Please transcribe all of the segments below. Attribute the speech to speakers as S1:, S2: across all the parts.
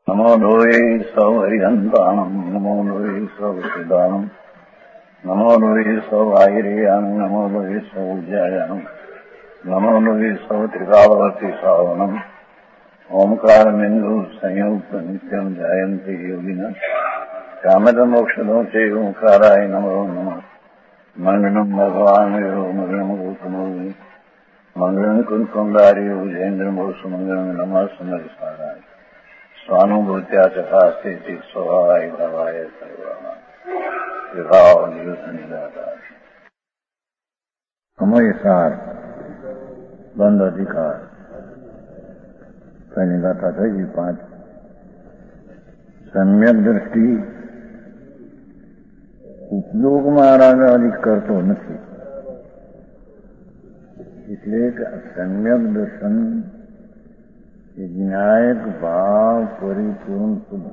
S1: નમો લોહે સૌ હરિહંતાણમ નમો લોહે સૌ સિદ્ધાણમ નમો લોહે સૌ આયર્યાન નમો લોહે સૌ જયાન નમો લોહે સૌ ત્રિકાવતી સાવનમ ઓમકાર બિંદુ સંયુક્ત નિત્યમ જયંતિ યોગિના કામદ મોક્ષદો છે ઓંકારાય નમો નમઃ મંગલમ ભગવાન મંગલમ ગૌતમો મંગલમ કુંકુંડાર્યો જયેન્દ્ર મોક્ષ મંગલમ નમઃ સમરસારાય સ્વાનુભૂત્યા ચકાસ્તે સ્વભાવાય ભવાય સર્વમાં વિભાવ નિયુત નિરાકાર સમયસાર બંધ અધિકાર તેની ગાથા થઈ ગઈ 5. સમ્યક દ્રષ્ટિ ઉપયોગમાં રાગાદિક કરતો નથી, એટલે કે સમ્યક દર્શન એ ન્યાયક ભાવ પરિપૂર્ણ શુદ્ધ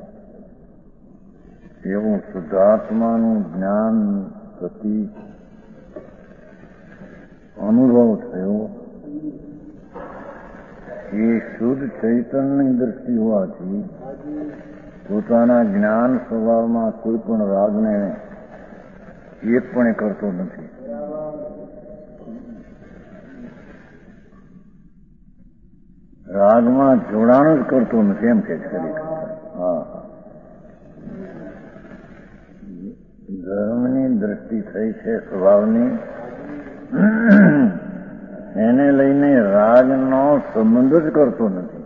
S1: એવું શુદ્ધાત્માનું જ્ઞાન પ્રતીક અનુભવ થયો. એ શુદ્ધ ચૈતન્યની દ્રષ્ટિ હોવાથી પોતાના જ્ઞાન સ્વભાવમાં કોઈ પણ રાગને એક પણ કરતો નથી. રાગમાં જોડાણ જ કરતો નથી એમ કે ધર્મની દ્રષ્ટિ થઈ છે સ્વભાવની, એને લઈને રાગનો સંબંધ જ કરતો નથી.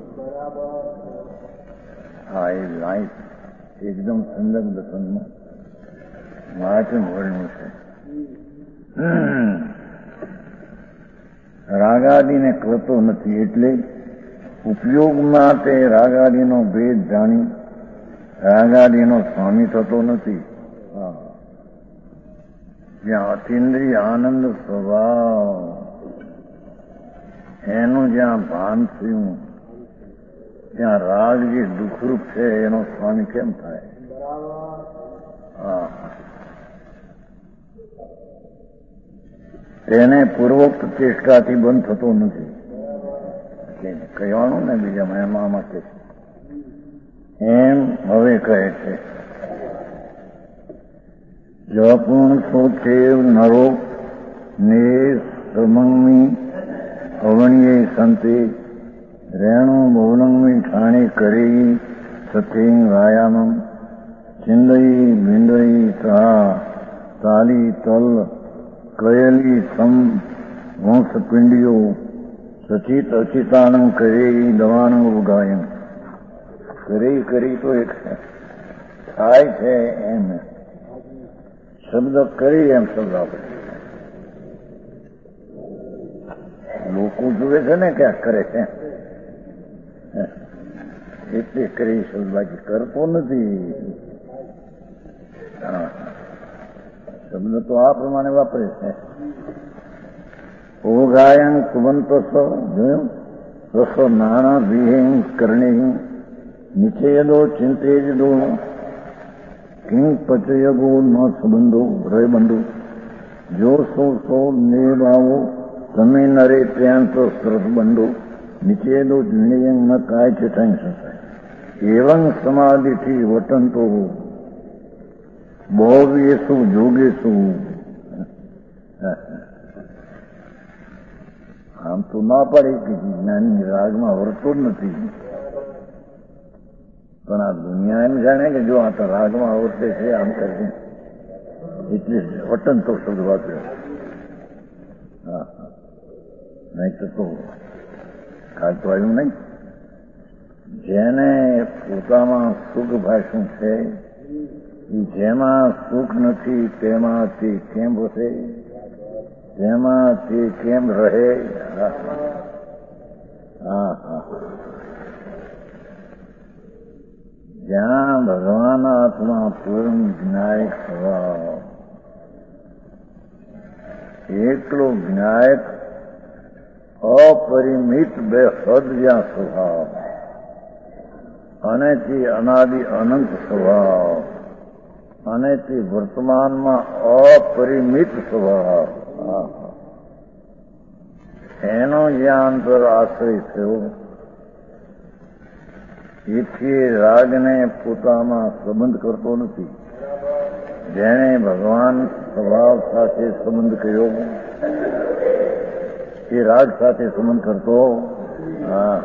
S1: હા, એ લાઈફ એકદમ સંદર્ભ દર્શનમાં વાચન વર્ણ્યું છે. રાગાદિને કરતો નથી, એટલે ઉપયોગમાં તે રાગાદિનો ભેદ જાણી રાગાદિનો સ્વામી થતો નથી. જ્યાં અતિન્દ્રિય આનંદ સ્વભાવ એનું જ્યાં ભાન થયું ત્યાં રાગ જે દુઃખરૂપ છે એનો સ્વામી કેમ થાય? તેને પૂર્વોક્ત ચેષ્ટાથી બંધ થતો નથી. કહેવાનું ને બીજા એમાં માટે એમ હવે કહે છે. જપૂર્ણ સોચેવ નરો ને સમંગમી અવણીએ સંતે રેણુ બહુલંગમી ઠાણી કરી સત્યેંગ વાયામમ ચિંદઈ ભિંદઈ સહા તાલી તલ કયલી સમ વંશપિંડીઓ સચિત અચિતાનંદ કરી દવાનંદ ઉગાયમ કરી તો એક થાય છે એમ શબ્દ કરી એમ શબ્દ આપણે લોકો જુએ છે ને ક્યાંક કરે છે એટલે કરી શબ્દ બાકી કરતો નથી. શબ્દ તો આ પ્રમાણે વાપરે છે. ઓગાયન કુબંતો જોયું રસો નાના વિહેં કરણી નિચેદો ચિંતેજદો કિંગ પચયગો ન સંબંધો રે બંધુ જો સો નિભાવો તમે નરે ત્યાં તો સરસ બંધો નિચેદો નિયમ ન કાય છે થઈ શકાય એવં સમાધિથી વટંતો બહુ જોગેશું. આમ તો ના પડે કે જ્ઞાની રાગમાં વર્તો જ નથી, પણ આ દુનિયા એમ જાણે કે જો આ તો રાગમાં વર્તે છે આમ કરીને એટલે વટન તો શબ્દ વાપર્યો. નહીં તો કાલ તો આવ્યું નહીં. જેને પોતામાં સુખ ભાષું છે જેમાં સુખ નથી તેમાંથી કેમ વસે, જેમાં તે કેમ રહે. જ્યાં ભગવાન આત્મા પૂર્ણ જ્ઞાયક સ્વભાવ એકલો જ્ઞાયક અપરિમિત બેહદ જ્યાં સ્વભાવ અને તે અનાદિ અનંત સ્વભાવ અને તે વર્તમાનમાં અપરિમિત સ્વભાવ એનો જ્યાં અંતર આશ્રય થયો એથી રાગને પોતામાં સંબંધ કરતો નથી. જેણે ભગવાન સ્વભાવ સાથે સંબંધ કર્યો એ રાગ સાથે સંબંધ કરતો. હા,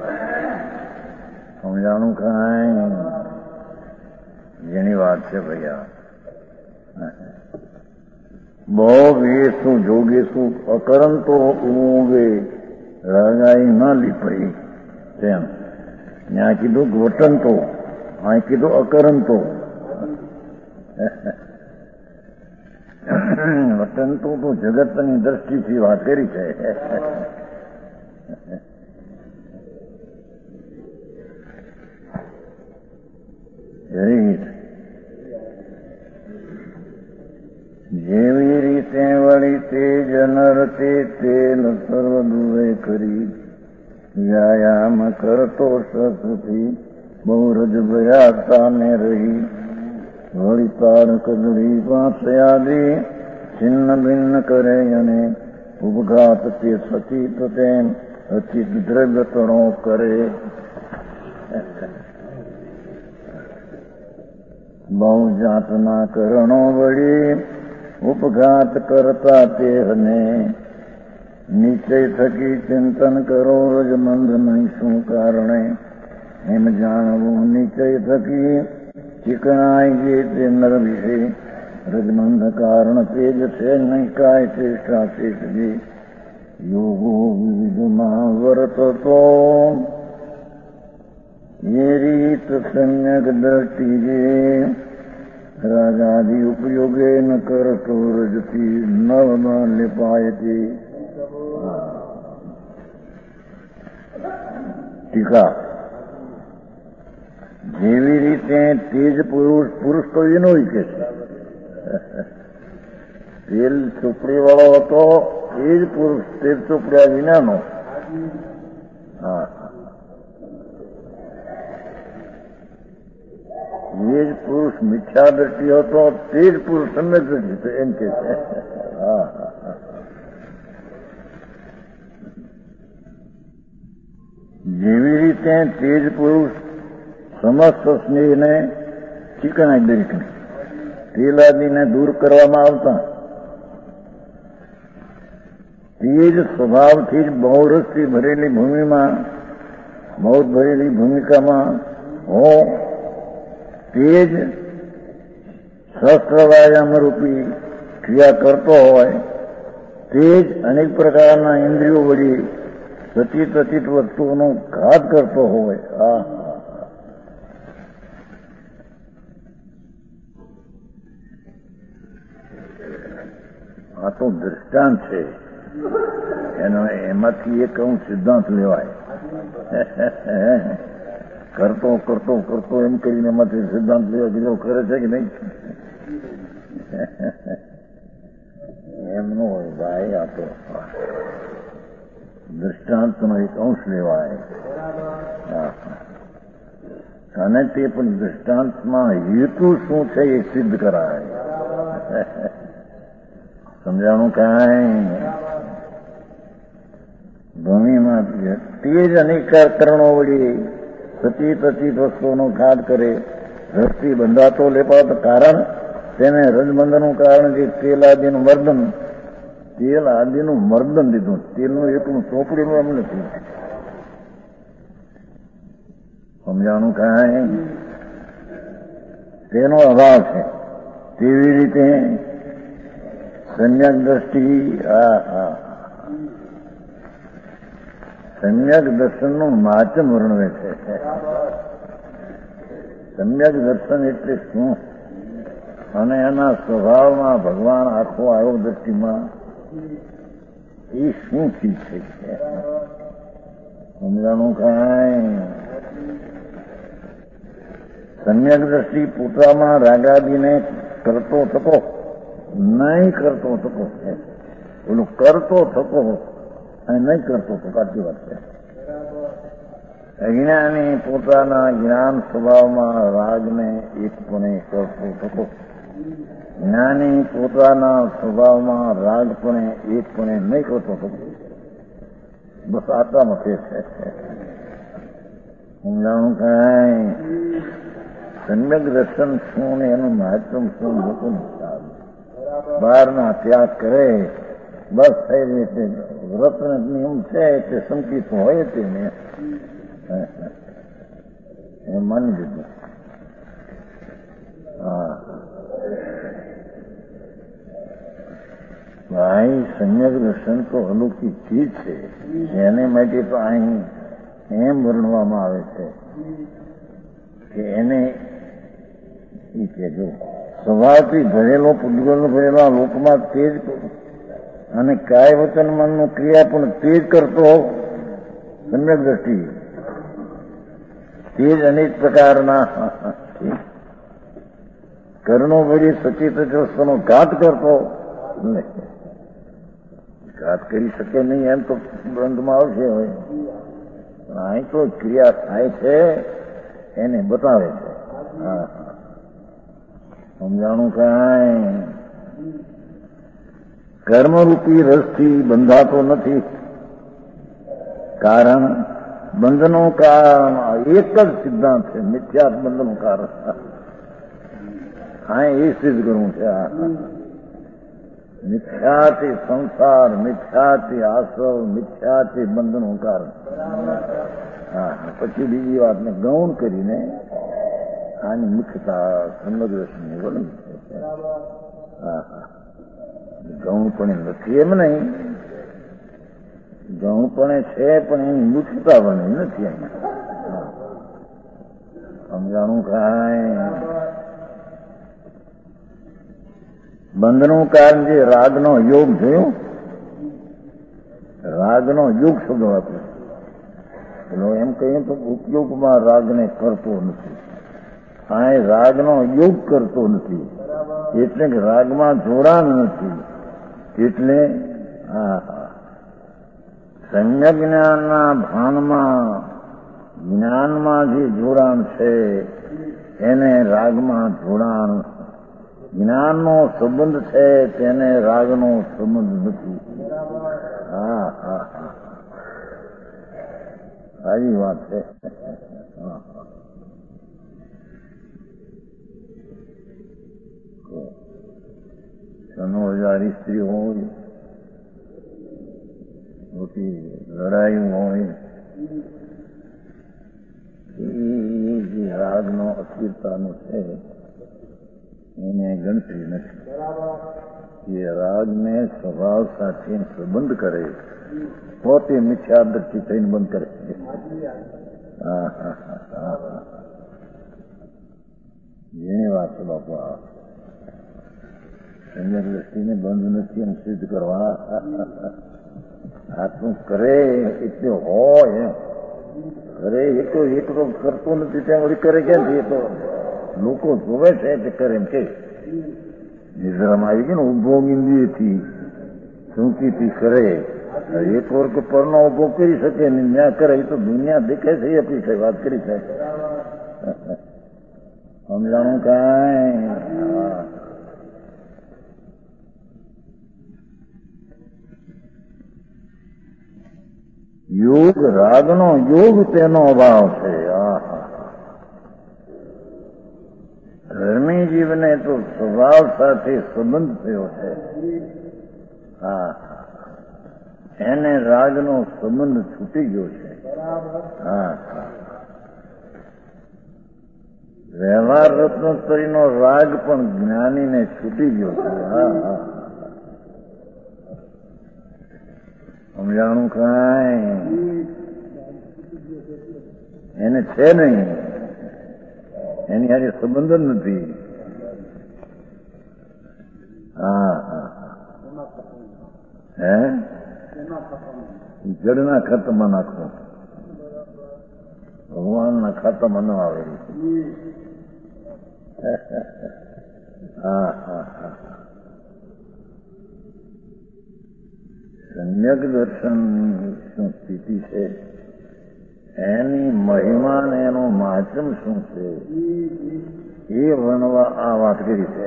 S1: સમજાણું કાંઈ જેની વાત છે ભૈયા. બહુ વેશું જોગેશું અકરંતો ઉગે રાગાઈ ન લીપઈ તેમ ત્યાં કીધું વટંતો, અહીં કીધું અકરંતો. વટંતો તો જગતની દ્રષ્ટિથી વાત કરી છે. જેવી રીતે વળી તે જનરતે તેલ સર્વ દુવે કરી વ્યાયામ કરતો સસથી બહુ રજ ભયાતા ને રહી વળી તાર કદડી પાંચયાદી છિન્ન ભિન્ન કરે અને ઉપઘાત તે સચિત તેમ અચિત દ્રવ્ય તણો કરે. બહુ જાતના કરણો વળી ઉપઘાત કરતા તે હને નિશ્ચય થકી ચિંતન કરો રજમંદ નહીં શું કારણે એમ જાણવું નિશ્ચય થકી ચિકણાઈ જે તે નર વિશે રજમંદ કારણ તેજ છે નહીં કાય ચેષ્ટા શેષજી યોગો વિવિધમાં વર્તતો એ રીત સમ્યક દ્રષ્ટિ જે રાગાદિ ઉપયોગે ન કરતો રજતી નવ લિપાયતી. ટીકા જેવી રીતે તેજ પુરુષ, પુરુષ તો એનો કે છે તેલ ચોપડી વાળો હતો એ જ પુરુષ, તેલ ચોપડ્યા વિનાનો. હા, એ જ પુરુષ મિથ્યા દ્રષ્ટિ હતો તે જ પુરુષ સમ્યક દ્રષ્ટિ એમ કે છે. હા, જેવી રીતે તેજ પુરુષ સમસ્ત સ્નેહને ચીકણાઈ દરેકને તેલાદીને દૂર કરવામાં આવતા તે જ સ્વભાવથી જ બહુ રસથી ભરેલી ભૂમિમાં, બહુ ભરેલી ભૂમિકામાં હો તે જ શસ્ત્ર વ્યાયામ રૂપી ક્રિયા કરતો હોય, તે જ અનેક પ્રકારના ઇન્દ્રિયો વળી સચિત અચિત વસ્તુઓનો ઘાત કરતો હોય. આ તો દ્રષ્ટાંત છે, એનો એમાંથી એક સિદ્ધાંત લેવાય. કરતો કરતો કરતો એમ કરીને એમાંથી સિદ્ધાંત લેવા બીજો કરે છે કે નહીં? એમ ન હોય ભાઈ, આ તો દ્રષ્ટાંતનો એક અંશ લેવાય. અને તે પણ દ્રષ્ટાંતમાં હેતુ શું છે એ સિદ્ધ કરાય. સમજાણું કાંઈ? ભૂમિમાં તે જ અનેક કરણો વળી સચિત અચિત વસ્તુઓનો ઘાત કરે, રસથી બંધાતો લેપાતો કારણ તેને રજબંધનું કારણ જે તેલ આદિનું મર્દન, તેલ આદિનું મર્દન દીધું. તેલનું એટલું ચોપડીનું એમ નથી. સમજાણું કાંઈ? તેનો અભાવ છે. તેવી રીતે સમ્યક દ્રષ્ટિ, સમ્યક દર્શનનું માચમ વર્ણવે છે. સમ્યક દર્શન એટલે શું અને એના સ્વભાવમાં ભગવાન આખો આવ્યો દ્રષ્ટિમાં એ શું ચીજ છે? સમજાણું કાંઈ? સમ્યક દ્રષ્ટિ પોતામાં રાગાદીને કરતો થકો નહીં, કરતો થકો છે. ઓલું કરતો થકો અને નહીં કરતો થકો, આટલી વાત છે. અજ્ઞાની પોતાના જ્ઞાન સ્વભાવમાં રાગને એકપણે કરતો થકો, જ્ઞાની પોતાના સ્વભાવમાં રાગપણે એકપણે નહીં કરતો થકો. બસ આટલામાં ફેર છે. સમજાણું કાંઈ સમ્યક દર્શન શું ને એનું મહત્વ શું લોકોને બહારના ત્યાગ કરે બસ થઈ રીતે વ્રત નિયમ છે એટલે સંકિત હોય તેને એ માની લીધું. હા ભાઈ સમ્યક દર્શન તો અલૌકિક ચીજ છે. એને માટે તો અહીં એમ વર્ણવામાં આવે છે કે એને એ કહેજો સ્વભાવથી ભરેલો પૂતગલ ભરેલો લોકમાં તેજ અને કાય વચન મનનું ક્રિયા પણ તેજ કરતો સમ્યક દ્રષ્ટિ તેજ અનેક પ્રકારના કર્ણો ભરી સચિત ગ્રસ્તનો ઘાત કરતો ઘાત કરી શકે નહીં એમ તો ગ્રંથમાં આવશે હોય. અહીં તો ક્રિયા થાય છે એને બતાવે છે. હા સમજાણું કાંઈ કર્મરૂપી રસથી બંધાતો નથી. કારણ બંધનું કારણ એક જ સિદ્ધાંત છે, મિથ્યાત બંધનું કારણ. હા એ સિદ્ધ કરવું છે. મિથ્યાથી સંસાર, મિથ્યાથી આશ્રવ, મિથ્યાથી બંધનું કારણ. હા પછી બીજી વાતને ગૌણ કરીને આની મુખ્યતા સંગદર્શનની વર્ણન છે. હા ગૌણપણે નથી એમ નહીં, ગૌણપણે છે પણ એની મુખ્યતા વર્ણન નથી અહીંયા. સમજાણું કાંઈ બંધનું કારણ જે રાગનો યોગ જોયો, રાગનો યોગ શબ્દ વાપરે પેલો એમ કહીએ તો ઉપયોગમાં રાગને કરતો નથી. આ રાગનો યોગ કરતો નથી એટલે કે રાગમાં જોડાણ નથી. એટલે સમ્યક જ્ઞાનના ભાનમાં જ્ઞાનમાં જે જોડાણ છે એને રાગમાં જોડાણ, જ્ઞાનનો સંબંધ છે તેને રાગનો સંબંધ નથી. હા હા હા સારી વાત છે. સનો હજારી સ્ત્રી હોય, મોટી લડાઈ હોય, એ જે રાગનો અસ્થિરતાનો છે એને ગણતરી નથી. એ રાગને સ્વભાવ સાથે સંબંધ કરે પોતે મિથ્યા દ્રષ્ટિ થઈને બંધ કરે. જેની વાત છે બાપુ સમ્યક દ્રષ્ટિને બંધ નથી એમ સિદ્ધ કરવા આટલું કરે એટલે હોય એમ કરે. એ તો કરતો નથી ત્યાં વળી કરે ક્યાંથી? એ તો લોકો જોવે છે એટલે કરે એમ કે નિદ્રામાં આવી ગઈ ને ઉપભોગ ઇન્દ્રિયથી સંકિતથી કરે. એક વર્ગ પરનો ઉપભોગ કરી શકે ને ત્યાં કરે એ તો દુનિયા દેખાય છે આપણી કઈ વાત કરી છે. સમજાણું કાંઈ યોગ રાગનો યોગ તેનો અભાવ છે. ધર્મી જીવને તો સ્વભાવ સાથે સંબંધ થયો છે. હા એને રાગનો સંબંધ છૂટી ગયો છે. હા વ્યવહાર રત્નોત્તરીનો રાગ પણ જ્ઞાનીને છૂટી ગયો છે. હા હા સમજાણું કાંઈ એને છે નહીં, એની હારે સંબંધ જ નથી. હા હા હે જડના ખાતામાં નાખો, ભગવાનના ખાતામાં ન આવે. હા હા હા સમ્યક દર્શન શું સ્થિતિ છે, એની મહિમા ને એનું મહાત્મ શું છે એ વર્ણવા આ વાત કરી છે.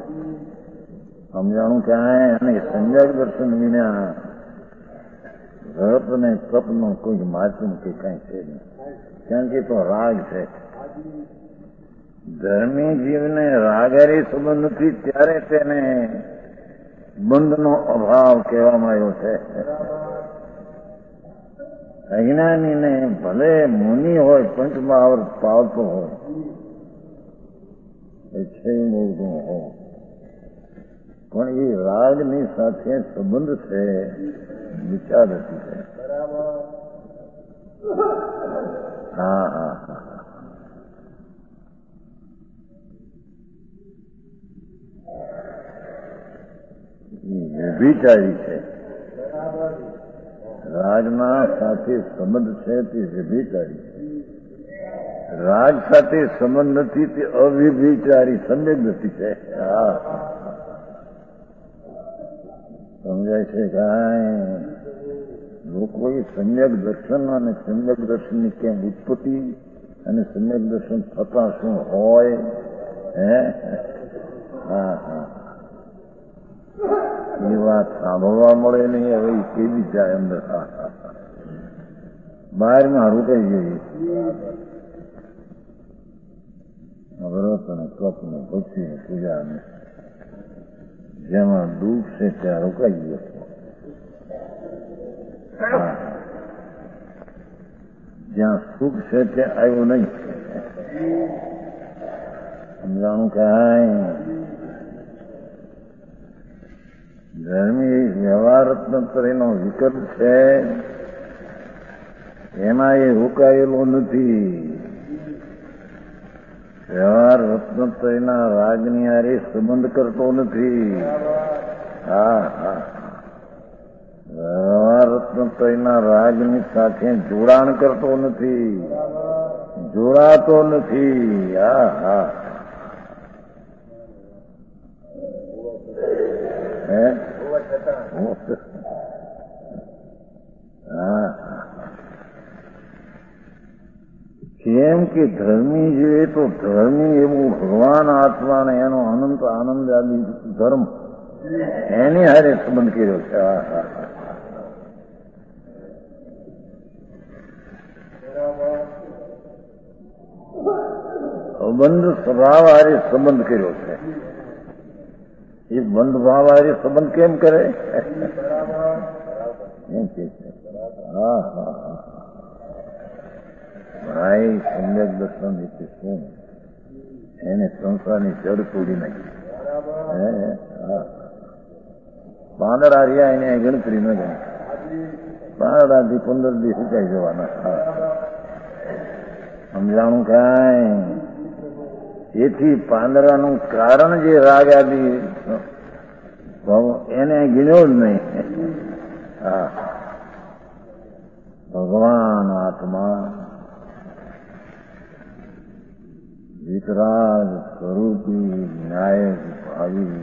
S1: સમજાણું ક્યાંય અને સમ્યક દર્શન વિના રપ ને તપનો કોઈ માધ્યમ કે કઈ છે નહીં, કારણ કે તો રાગ છે. ધર્મી જીવને રાગેરી સંબંધ નથી, ત્યારે તેને બંધનો અભાવ કહેવામાં આવ્યો છે. અજ્ઞાનીને ભલે મુનિ હોય, પંચમહાવર્ત પાવતો હોય, એ છે મોગું હોય, પણ એ રાગની સાથે સંબંધ છે, વિચાર નથી છે. હા હા હા, વ્યભિચારી છે. રાગના સાથે સંબંધ છે તે વ્યભિચારી છે. રાગ સાથે સંબંધ નથી તે અવ્યભિચારી સમ્યક ગતિ છે. સમજાય છે કાંઈ? લોકો એ સમ્યક દર્શન અને સમ્યક દર્શનની કેમ ઉત્પત્તિ અને સમ્યક દર્શન થતા શું હોય, હે? હા હા, એ વાત સાંભળવા મળે નહીં. હવે કેવી જાય અંદર, બહારમાં રોકાઈ જઈએ. વ્રત અને કપ ને ભક્તિ ને પૂજા ને જેમાં દુઃખ છે ત્યાં રોકાઈ ગયો. જ્યાં સુખ છે ત્યાં આવ્યું નહીં. સમજાણું કાંઈ? ધર્મી વ્યવહાર રત્નત્રયનો વિકલ્પ છે, એમાં એ રોકાયેલો નથી. વ્યવહાર રત્નત્રયના રાગની હારે સંબંધ કરતો નથી. હા હા, વ્યવહાર રત્નત્રયના રાગની સાથે જોડાણ કરતો નથી, જોડાતો નથી. હા હા, હે? હા, કેમ કે ધર્મી જોઈએ તો ધર્મી એવું ભગવાન આત્મા ને એનો અનંત આનંદ આદિ ધર્મ એની હારે સંબંધ કર્યો છે. બંધ સ્વભાવ હારે સંબંધ કર્યો છે. એ બંધ ભાવ હારે સંબંધ કેમ કરે? એમ કે છે. હા હા હા, ભાઈ સમ્યક દર્શન એટલે શું? એને સંસારની જડ તોડી નાખી. પાંદડા રહ્યા એને ગણતરી ન ગણી. પાંદડાથી 15 દી સુકાઈ જવાના. સમજાણું કાંઈ? એથી પાંદડાનું કારણ જે રાગ આદિ એને ગીણ્યો જ નહીં. હા, ભગવાન આત્મા વિતરાગ સ્વરૂપી નાયક ભાવી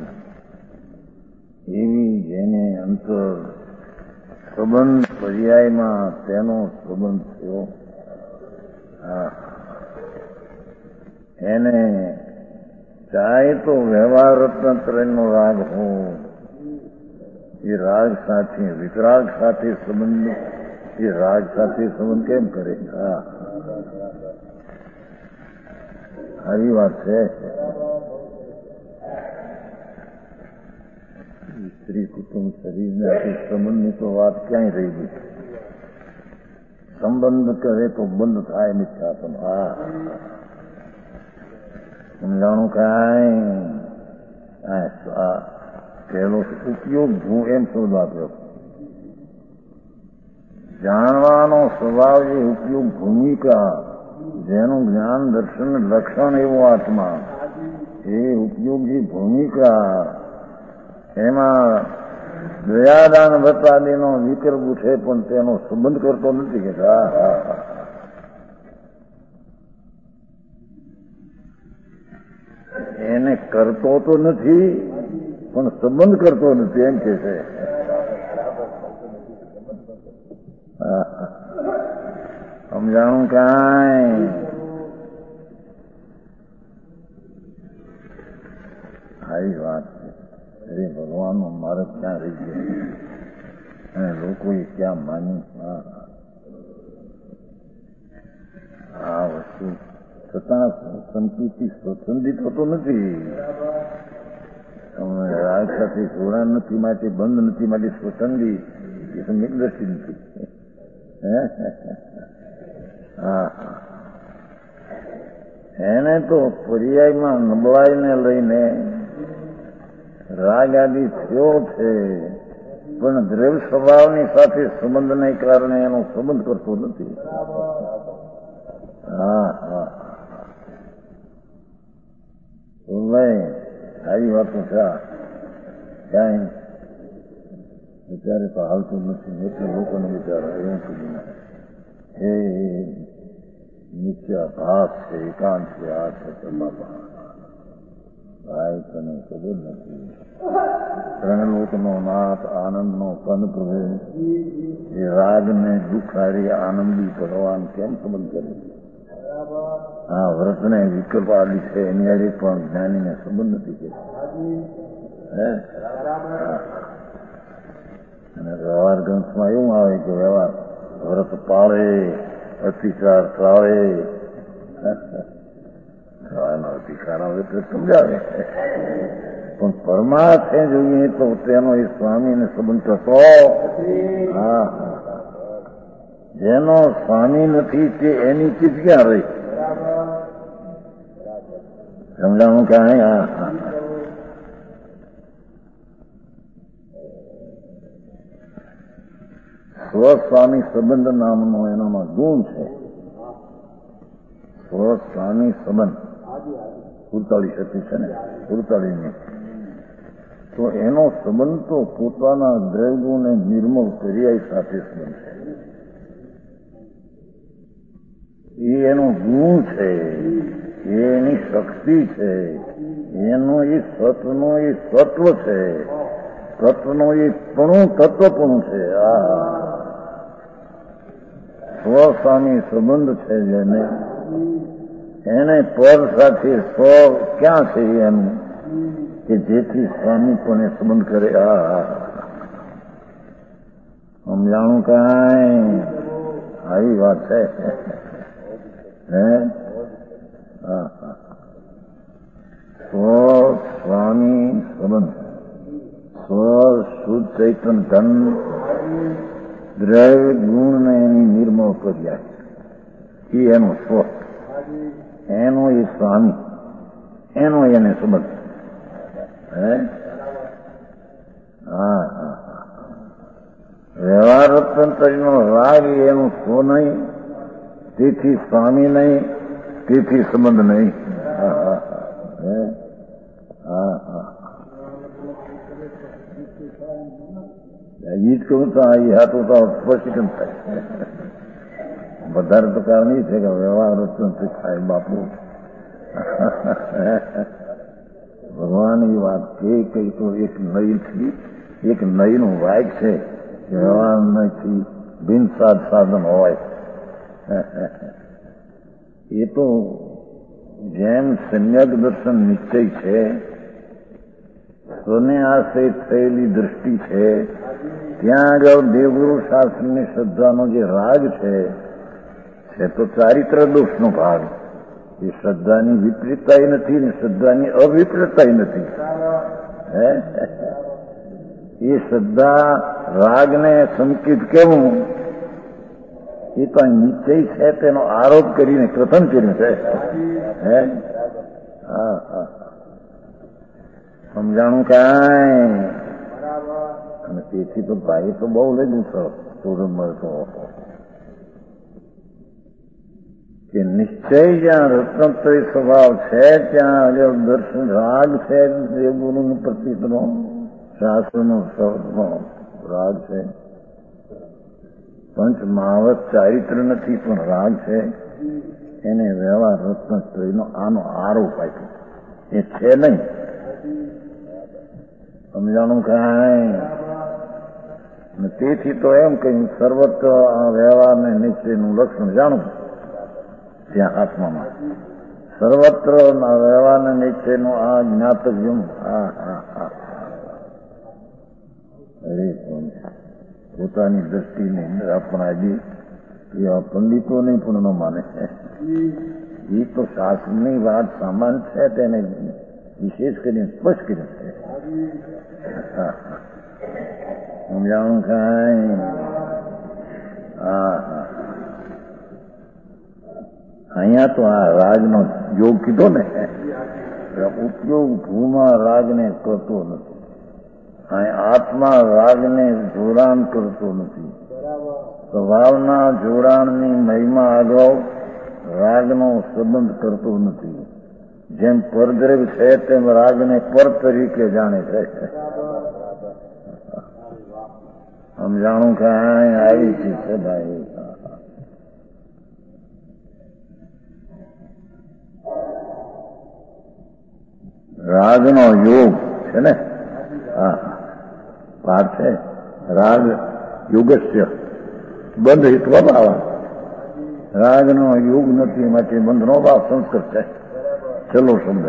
S1: એવી જેને અંતર સંબંધ પર્યાયમાં તેનો સંબંધ થયો. હા, એને ચાહે તો વ્યવહાર રત્નત્રયનો રાગ હો, એ રાગ સાથે વિતરાગ સાથે સંબંધ, એ રાગ સાથે સંબંધ કેમ કરે? હા, આવી વાત છે. સ્ત્રી કુટુંબ શરીરને આખી સંબંધની તો વાત ક્યાંય રહી ગઈ. સંબંધ કરે તો બંધ થાય મિથ્યાપન. હા, સમજાણું કાંઈ? પેલો ઉપયોગ હું એમ શોધ આપ્યો. જાણવાનો સ્વભાવ જે ઉપયોગ ભૂમિકા, જેનું જ્ઞાન દર્શન લક્ષણ એવું આત્મા, એ ઉપયોગી ભૂમિકા, એમાં દયાદાન વ્રતાદિનો વિકલ્પ છે, પણ તેનો સંબંધ કરતો નથી. કે હા હા હા, એને કરતો તો નથી પણ સંબંધ કરતો નથી, એમ કે છે. સમજાણું કાંઈ? આવી વાત છે. અરે ભગવાનનો માર્ગ ક્યાં રહી ગયો? અને લોકોએ ક્યાં માન્યું. આ વસ્તુ છતાં સંતથી સ્વતંત્રિત થતો નથી. રાગ સાથે જોડાણ નથી માટે, બંધ નથી માટે સ્વતંત્રી એ સમ્યક દ્રષ્ટિ નથી. એને તો પર્યાયમાં નબળાઈને લઈને રાગ આદિ થયો છે, પણ દ્રવ્ય સ્વભાવની સાથે સંબંધને કારણે એનો સંબંધ કરતો નથી. સારી વાતો છે. ક્યાંય વિચારે તો હાલતું નથી, એટલે લોકોને વિચાર એવું કીધું હે નિત્ય ભાસ છે, એકાંત છે, આ છે બાપા. ભાઈ તને ખબર નથી, ત્રણ લોકનો નાથ, આનંદનો કંદ પ્રભુ એ રાગને દુઃખારી આનંદી ભગવાન કેમ સંબંધ કરે? આ વ્રતને વિકલ્પ આદિ છે એની હારે પણ જ્ઞાનીને સંબંધ નથી કે. અને વ્યવહાર ગ્રંથમાં એવું આવે કે વ્યવહાર વ્રત પાળે, અતિચાર ટાળે. અધિકાર આવે એટલે સમજાવે, પણ પરમાર્થે જોઈએ તો તેનો એ સ્વામીને સંબંધ થતો. જેનો સ્વામી નથી તે એની ચીજ ક્યાં રહી? સમજાણું ક્યાં? સ્વસ્વામી સંબંધ નામનો એનામાં ગુણ છે. સ્વસ્વામી સંબંધ 47 છે ને, 47 તો એનો સંબંધ તો પોતાના દ્રવ્યોને નિર્મળ પર્યાય સાથે સંબંધ છે. એ એનો ગુણ છે, એની શક્તિ છે, એનો એ સત્વનો એ સત્વ છે, તત્વનો એ તત્વપણું છે. સ્વસ્વામી સંબંધ છે જેને, એને પર સાથે સ્વ ક્યાં છે એનું કે જેથી સ્વામી પણ સંબંધ કરે. સમજાણું કાંઈ? આવી વાત છે. સ્વામી સંબંધ, સ્વ શુદ્ધ ચૈતન ધન દ્રવ્ય ગુણને એની નિર્મળ કર્યા એ એનો સ્વ, એનો એ સ્વામી, એનો એને સંબંધ. વ્યવહાર રત્નતરીનો રાગ એનું સ્વ નહીં, તેથી સ્વામી નહીં, તેથી સંબંધ નહીં. ગીત કહું તો આ હાથું તો સ્પષ્ટીકરણ થાય. વધારે તો કારણ એ છે કે વ્યવહાર રત્નથી થાય બાપુ. ભગવાન એ વાત કઈ તો એક નહીથી, એક નહીનું વાયક છે. વ્યવહાર નથી બિન સાધન હોય. એ તો જેમ સમ્યક દર્શન નિશ્ચય છે, સ્વને આશ્રય થયેલી દ્રષ્ટિ છે, ત્યાં આગળ દેવગુરુ શાસ્ત્રની શ્રદ્ધાનો જે રાગ છે તો ચારિત્ર દોષનો ભાગ. એ શ્રદ્ધાની વિપરીતતા નથી ને શ્રદ્ધાની અવિપરીતતા નથી. એ શ્રદ્ધા રાગને સંકેત કેવું એ તો નિશ્ચય છે તેનો આરોપ કરીને કથન કર્યું છે. સમજાણું કાંઈ? અને તેથી તો ભાઈ તો બહુ લઈ સુરત મળતો કે નિશ્ચય જ્યાં રત્નત્રય સ્વભાવ છે ત્યાં આગળ દર્શન રાગ છે, દેવગુરુનું પ્રતિકનો શાસ્ત્રનો રાગ છે. પંચ મહાવત ચારિત્ર નથી પણ રાગ છે. એને વ્યવહાર રત્નત્રયનો આનો આરોપ આપ્યો. એ છે નહીં. સમજાણું કાંઈ? તેથી તો એમ કહ્યું સર્વત્ર આ વ્યવહારને નિશ્ચયનું લક્ષણ જાણવું. ત્યાં આત્મામાં સર્વત્ર વ્યવહારને નિશ્ચયનું આ જ્ઞાતવ્યમ. પોતાની દ્રષ્ટિની અંદર અપનાવી એવા પંડિતોને પણ ન માને. એ તો શાસ્ત્રની વાત સામાન્ય છે તેને વિશેષ કરીને સ્પષ્ટ કરી છે. સમજાણું કાંઈ? અહીંયા તો આ રાજનો યોગ કીધો ને, ઉપયોગ ભૂમાં રાગને કરતો નથી. આત્મા રાગને જોડાણ કરતો નથી. સ્વભાવના જોડાણની મહિમા આગળ રાગનો સંબંધ કરતો નથી. જેમ પરદ્રવ્ય છે તેમ રાગને પર તરીકે જાણે છે. સમજાણું કાંઈ? આવી ચીજ છે ભાઈ. રાગનો યોગ છે ને, પાઠ છે રાગ યોગસ્ય બંધ હિત્વ ભાવ. રાગનો યોગ નથી, માટે બંધનો ભાવ સંસ્કૃત છે. ચલો શબ્દ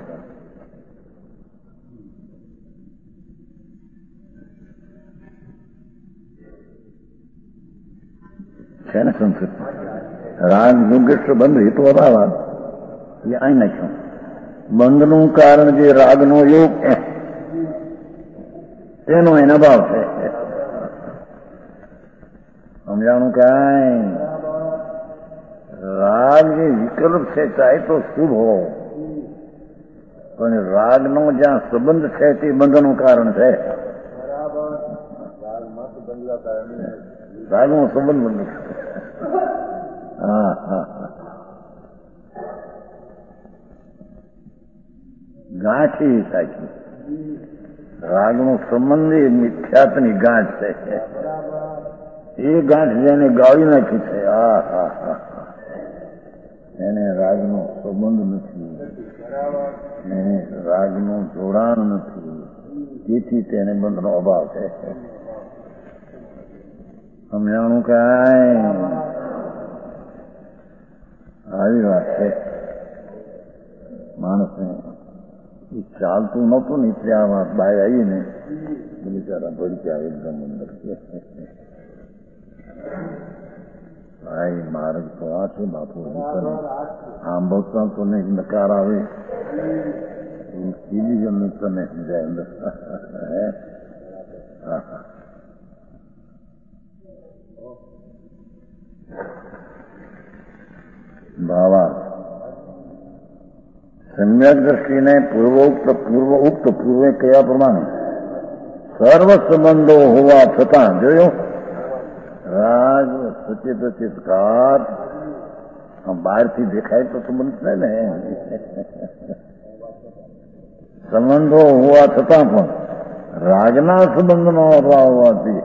S1: છે ને સંસ્કૃત. રાગ યોગસ્ય બંધ હિત્વ ભાવ એ અહીં નાખ્યું. બંધનું કારણ જે રાગનો યોગ તેનો એના ભાવ છે. સમજાણું કાંઈ? રાગ જે વિકલ્પ છે ચાહે તો શુભ હો, પણ રાગનો જ્યાં સંબંધ છે તે બંધનું કારણ છે. રાગનો સંબંધ બંધ. ગાંઠી સાચી. રાગનો સંબંધ એ મિથ્યાત્વની ગાંઠ છે. એ ગાંઠ જેને ગાળી નાખી છે, એને રાગનો સંબંધ નથી, એને રાગનું જોડાણ નથી, તેથી તેને બંધનો અભાવ છે. સમજાણું કાંઈ? આવી વાત છે. માણસને ચાલતું નહોતું ને એટલે આ વાત બહાર આવી ને બિચારા ભડક્યા એકદમ અંદર. ભાઈ માર્ગ તો આ છે બાપુ, આમ બહુ તો નહીં નકાર આવે સીધી જમને તને સમજાય અંદર. ભાવા સમ્યક દ્રષ્ટિને પૂર્વે કયા પ્રમાણે સર્વ સંબંધો હોવા છતાં જોયું રાગ સચેતચિતકાર બહારથી દેખાય તો સંબંધ છે ને, સંબંધો હોવા છતાં પણ રાગના સંબંધનો અભાવ હોવાથી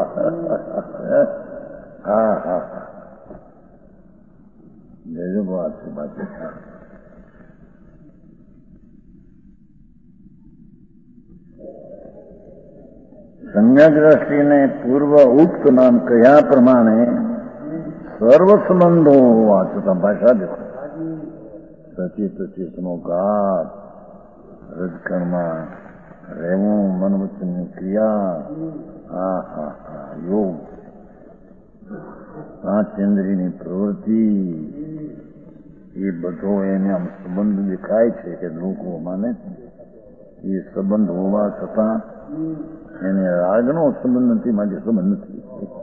S1: જજો વાત છે બાકી. સમ્યક દ્રષ્ટિને પૂર્વ ઉક્ત નામ કયા પ્રમાણે સર્વ સંબંધો હોવા છતાં ભાષા દેખો સચિત ચેતનો ઘાત રજકણમાં રહેવું મન વચનની ક્રિયા યોગ પાંચ ઇન્દ્રિયની પ્રવૃત્તિ એ બધો એને આમ સંબંધ દેખાય છે કે લોકો માને એ સંબંધ હોવા છતાં એને રાગનો સંબંધ નથી, માટે સંબંધ નથી.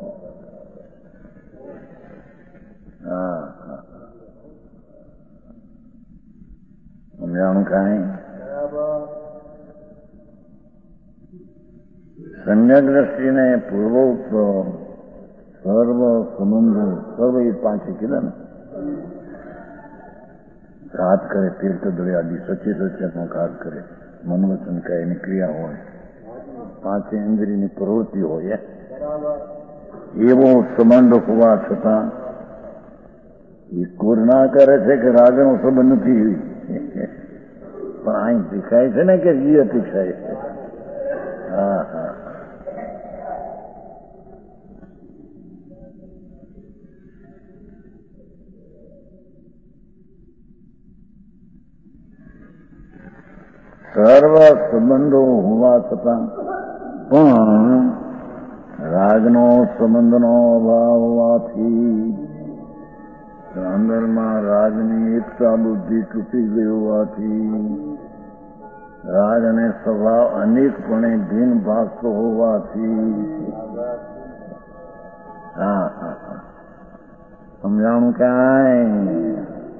S1: સમજાણું કાંઈ? સમ્યક દ્રષ્ટિને પૂર્વોક્ત સર્વ સંબંધો સર્વ એ પાંચે કીધા ને, ઘાત કરે તીર્થ દળિયાદી સચિત સચેતનો ઘાત કરે મનવચન કહે એની ક્રિયા હોય, પાંચે ઇન્દ્રિયની પ્રવૃત્તિ હોય, એવો સંબંધ હોવા છતાં એ કોરના કરે છે કે રાગનો સંબંધ નથી, પણ અહીં દેખાય છે ને કે એ અપેક્ષા છે. સર્વ સંબંધો હોવા છતાં પણ રાગ રાગનો સંબંધનો અભાવ હોવાથી અંદરમાં રાગની એકતા બુદ્ધિ તૂટી ગઈ હોવાથી રાગ અને સ્વભાવ અનેકપણે ભિન્ન ભાગતો હોવાથી સમજાણું કાંઈ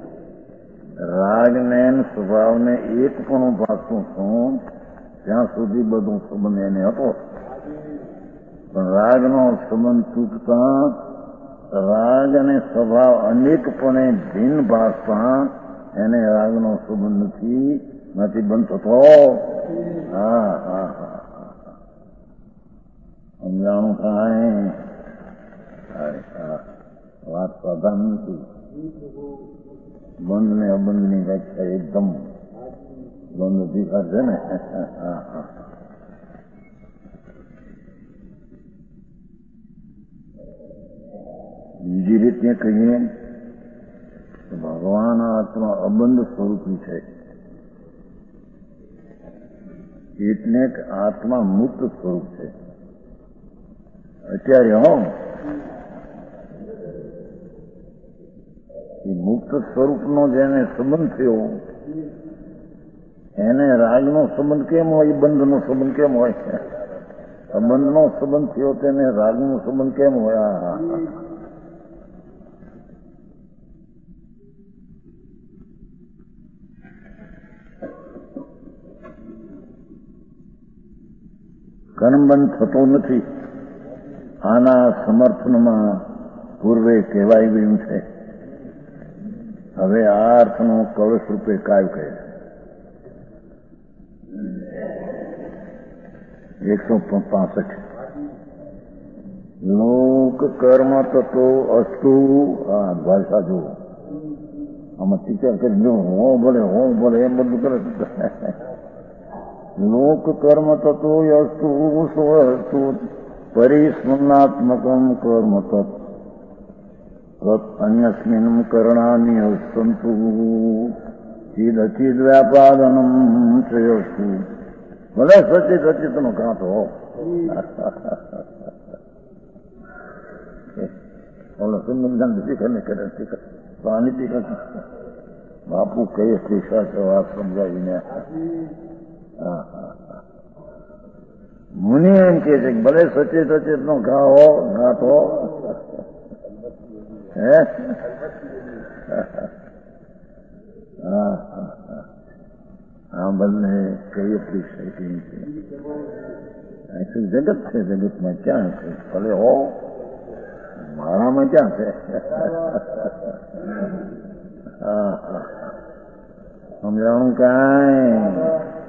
S1: રાગને સ્વભાવને એકપણું ભાગતું છું ત્યાં સુધી બધું સંબંધ એને હતો. પણ રાગનો સંબંધ તૂટતા રાગ અને સ્વભાવ અનેકપણે ભિન્ન ભાગતા એને રાગનો સંબંધ નથી બંધ થતો. સમજાણું કાંઈ વાત પ્રધાન નથી. બંધ ને અબંધ ની વ્યાખ્યા એકદમ બંધ અધિકાર છે ને. બીજી રીતે કહીએ તો ભગવાન આત્મા અબંધ સ્વરૂપી છે, એટલે કે આત્મા મુક્ત સ્વરૂપ છે. અત્યારે એ મુક્ત સ્વરૂપનો જેને સંબંધ થયો એને રાગનો સંબંધ કેમ હોય, બંધનો સંબંધ કેમ હોય? બંધનો સંબંધ થયો તેને રાગનો સંબંધ કેમ હોય? કર્મબંધ થતો નથી. આના સમર્થનમાં પૂર્વે કહેવાય ગયું છે. હવે આ અર્થનો કળશ રૂપે કાય કહે 165 લોક કર્મ તત્વો અસ્તુ. આ ભાષા જુઓ, આમાં ટીચર કરી જો હો બોલે એમ બધું કરે. લોક કર્મ તત્વો અસ્તુ સ્વસ્તુ પરિસ્મરણાત્મકમ કર્મ તત્વ અન્યસ્મિન કરણાની અસંતુ ચિદ વ્યાપાદનમ શ્રેયસ્તુ. ભલે સચિત અચિતનો કાંતો બોલો સંબંધન શીખર ને કરે શીખર પાણી પીખર બાપુ કહીએ શીખા વાત સમજાવીને. મુનિ એમ કે છે ભલે સચેત અચેત નો ઘાતો આ બંને કઈ અપેક્ષા કઈ છે? જગત છે, જગતમાં ક્યાં છે? ભલે હો, મારામાં ક્યાં છે? સમજાણું કાંઈ?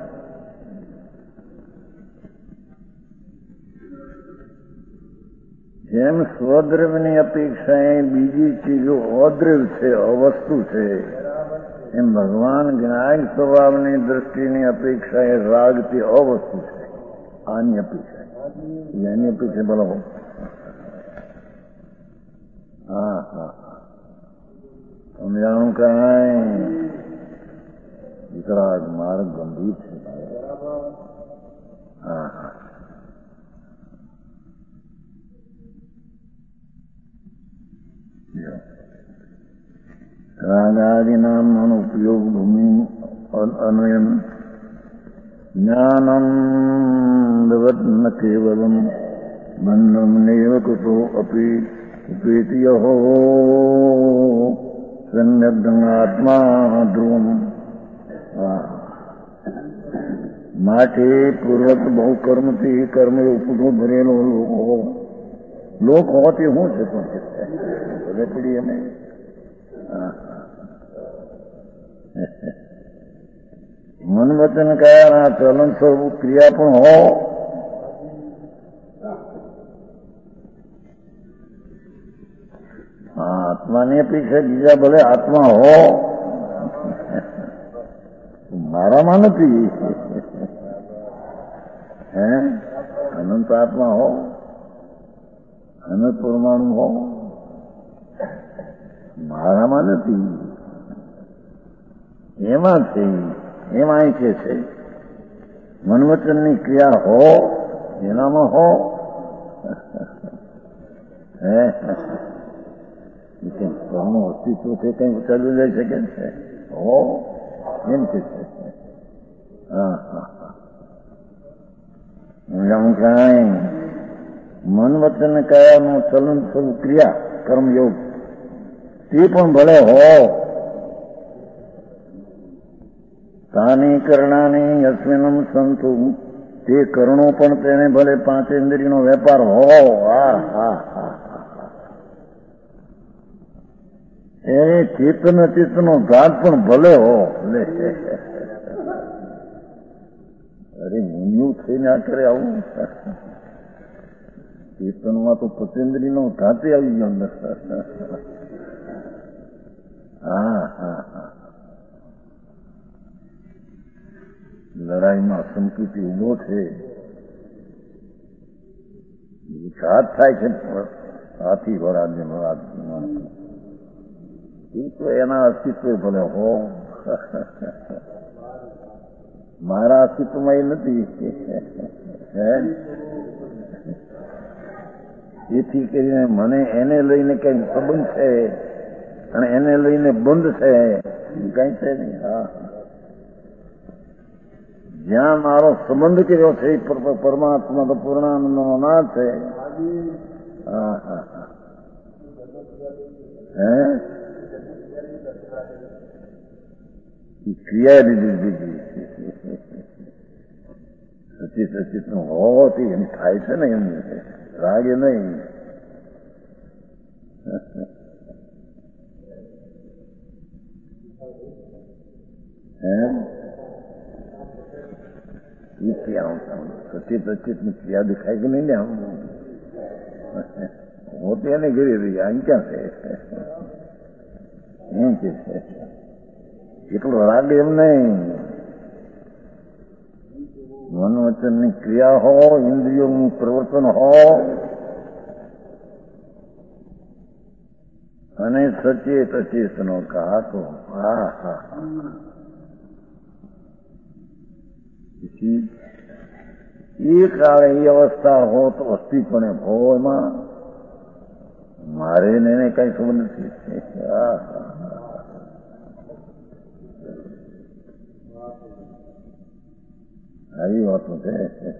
S1: જેમ સ્વદ્રવ્યની અપેક્ષાએ બીજી ચીજો અદ્રવ્ય છે, અવસ્તુ છે, એમ ભગવાન જ્ઞાન સ્વભાવની દ્રષ્ટિની અપેક્ષાએ રાગથી અવસ્તુ છે. આની અપેક્ષા એની અપેક્ષા બોલો. સમજાણું કાંઈ? વિતરાગ માર્ગ ગંભીર છે. રાગાદિનામ ઉપયોગ ભૂમિ અન્વયન જ્ઞાનમ ન કેવલમ બંધમ નૈવ કુતો અપી ઉપેતિય સંયબ્ધમાત્મા ધ્રુવમ. માટે પૂર્વક બહુ કર્મથી કર્મ ઉપજો ભરેલો લોક હોવાથી શું છે? પણ પડી એમ મન વચન કયા ચલન સ્વરૂપ ક્રિયા પણ હો. આત્માની અપેક્ષા બીજા ભલે આત્મા હો, મારામાં નથી. અનંત આત્મા હો, અનંત પરમાણુ હો, મારામાં નથી. એમાં છે, એમાં કે છે મનવચનની ક્રિયા હો, એનામાં હો. હે ઘરનું અસ્તિત્વ છે કઈ ચાલુ જઈ શકે છે હો એમ કે છે હા હા કઈ મન વચન કયાનું ચલન સ્વરૂપ ક્રિયા કર્મયોગ તે પણ ભલે હો તાની કરણાની અશ્વિનમ સંતુ તે કરણો પણ તેને ભલે પાંચ ઇન્દ્રિયનો વેપાર હો હા હા હા એ ચેતન ચિત્તનો ઘાત પણ ભલે હો લે અરે મુન્યું થઈને આ કરે આવું ચેતનમાં તો પચેન્દ્રીનો ઘાતે આવી ગયો અંદર હા હા હા લડાઈમાં સંકૃતિ ઉભો છે ઘાત થાય છે હાથી ઘોડા એ તો એના અસ્તિત્વ ભલે હો મારા અસ્તિત્વમાં એ નથી એથી કરીને મને એને લઈને કઈ સંબંધ છે અને એને લઈને બંધ છે કઈ છે નહીં હા જ્યાં મારો સંબંધ કર્યો છે પરમાત્મા તો પૂર્ણાનંદનો ના છે હા હા હે ક્રિયા દીધી સચિત સચિત નું હોવાથી એમ થાય છે ને એમ રાગે નહીં સચિત સચિત ની ક્રિયા દેખાય કે નહીં ને આમ હોતી એને ઘેરી રહી આમ ક્યાં છે એમ કે છે એટલો રાગ એમ નહીં મન વચનની ક્રિયા હો ઇન્દ્રિયોનું પ્રવર્તન હો અને સચેત અચેતનો ઘાતો હા હા એ કાળે એ અવસ્થા હો તો અસ્થિપણે હો એમાં મારે એને કઈ ખબર નથી હા હા આવી વાતો છે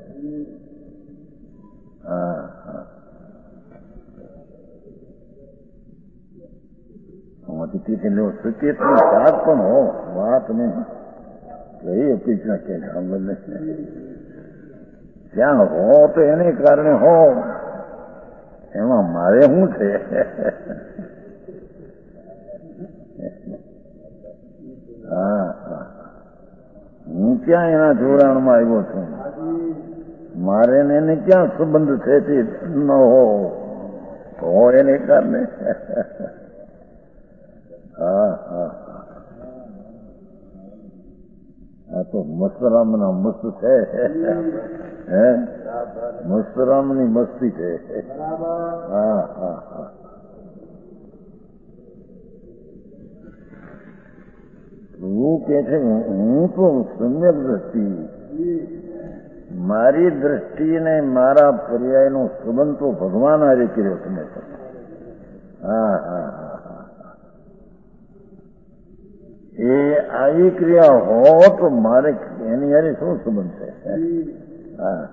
S1: હા હા સચેત ની વાત પણ હો વાત નહીં એ અપેક્ષા કે સાંભળે ત્યાં હો તો એને કારણે હો એમાં મારે શું છે હા હા હું ક્યાં એના જોડાણમાં આવ્યો છું મારે એને ક્યાં સંબંધ છે તે ન હો એને કારણે હા હા આ તો મસ્તરામના મસ્ત છે હે મસ્તરામની મસ્તી છે હા હા હા હું કે છે હું તો સમ્યક દ્રષ્ટિ મારી દ્રષ્ટિને મારા પર્યાયનો સંબંધ તો ભગવાન હારે કર્યો તમે હા હા હા એ આવી ક્રિયા હો તો મારે એની હારે શું સંબંધ છે હા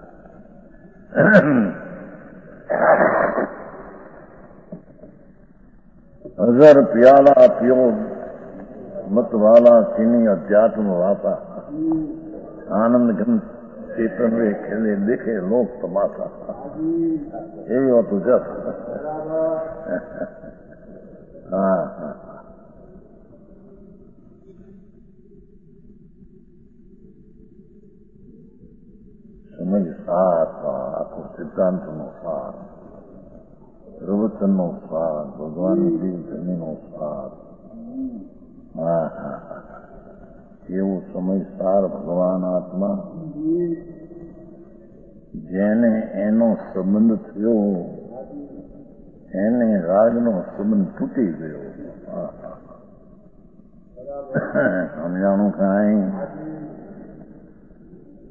S1: હજાર પ્યાલા પીઓ મત વાલા ચીની અધ્યાત્મ વાતા આનંદ ઘન ચેતન રે ખેલે દેખે લોક તમાશા એવી વાતું છે હા હા સમજ સાર આખો સિદ્ધાંતનો સાર પ્રવચનનો સાર ભગવાનની દિવ્યનો સાર હા હા એવો સમય સાર ભગવાન આત્મા જેને એનો સંબંધ થયો એને રાગનો સંબંધ તૂટી ગયો સમજાણું કાંઈ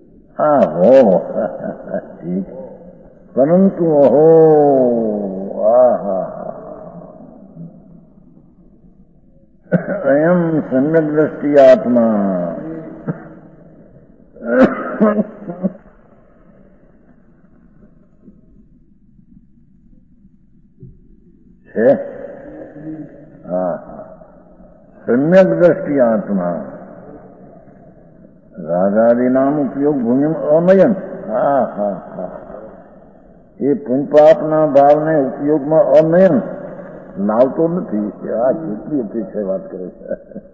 S1: હા હો ઠીક પરંતુ અહો અયમ સમ્યક દ્રષ્ટિ આત્મા છે. સમ્યક દ્રષ્ટિ આત્મા રાગાદિનામ ઉપયોગ ભૂમિ અનયન. એ પુંપાપના ભાવને ઉપયોગમાં અનયન લાવતો નથી. આ કેટલી અપેક્ષા વાત કરે છે.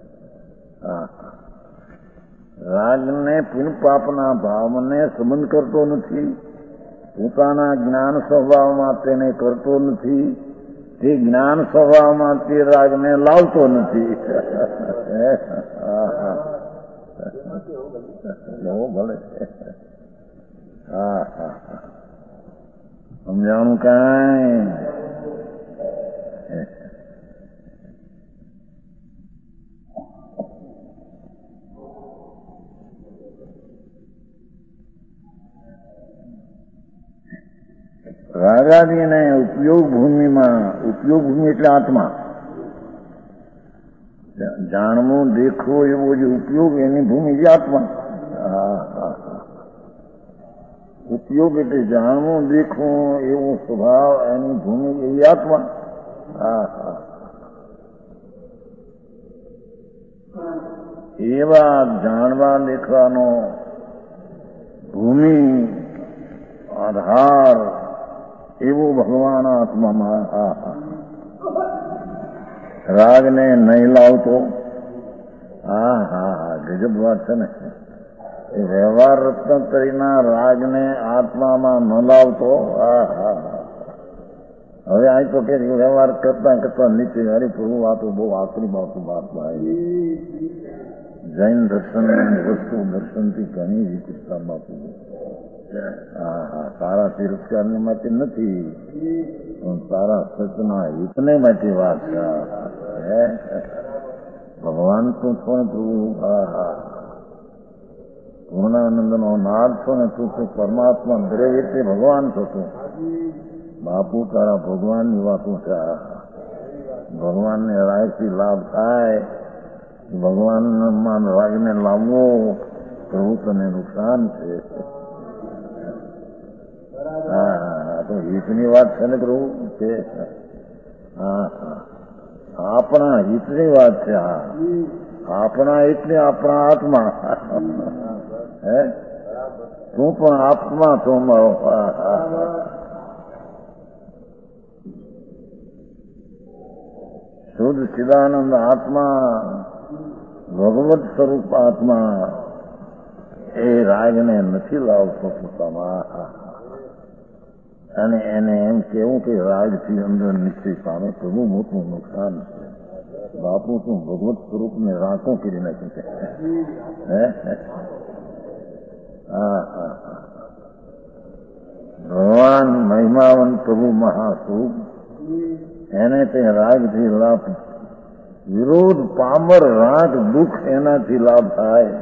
S1: રાગને પુંપાપના ભાવને સંબંધ કરતો નથી, પોતાના જ્ઞાન સ્વભાવમાં તેને કરતો નથી, તે જ્ઞાન સ્વભાવમાં તે રાગને લાવતો નથી. ભલે સમજાણું કાંઈ રાગાદીને ઉપયોગ ભૂમિમાં, ઉપયોગ ભૂમિ એટલે આત્મા, જાણવું દેખવું એવો જે ઉપયોગ એની ભૂમિ છે આત્મા. ઉપયોગ એટલે જાણવું દેખવું એવો સ્વભાવ એની ભૂમિ એ આત્મા. એવા જાણવા દેખવાનો ભૂમિ આધાર એવો ભગવાન આત્મામાં. રાગને નહીં લાવતો. ગજબ વાત છે ને. એ વ્યવહાર રત્નત્રયના રાગને આત્મામાં ન લાવતો. હવે આ તો કે વ્યવહાર કરતા કરતા નીચે અરે પ્રભુ આ તો બહુ આકરી બાપમાં જૈન દર્શન વસ્તુ દર્શનથી ઘણી વિકૃતતા બાપુ. તારા તિરસ્કારની માટે નથી, પણ તારા સચના હિતને માટે વાત છે. ભગવાન તું છો ને પ્રભુ. પૂર્ણાનંદનો નાદ છો ને તું છે પરમાત્મા. દરેક રીતે ભગવાન છો તું. બાપુ તારા ભગવાનની વાતો છે. ભગવાનને રાગથી લાભ થાય, ભગવાનમાં રાગને લાવવો પ્રભુ તને નુકસાન છે. તો હિતની વાત છે ને પ્રભુ છે. આપણા હિતની વાત છે. આપણા હિતને આપણા આત્મા. તું પણ આત્મા છો મારો. શુદ્ધ ચિદાનંદ આત્મા, ભગવત સ્વરૂપ આત્મા એ રાગને નથી લાવતો પોતામાં. અને એને એમ કેવું કે રાગથી અંદર નિશ્ચય પામે તો બહુ મોટું નુકસાન છે. બાપુ તું ભગવત સ્વરૂપને રાખો કરી નાખે છે. ભગવાન મહિમાવન પ્રભુ મહાસ્વરૂપ એને તે રાગથી લાભ, વિરોધ પામર રાગ દુઃખ એનાથી લાભ થાય.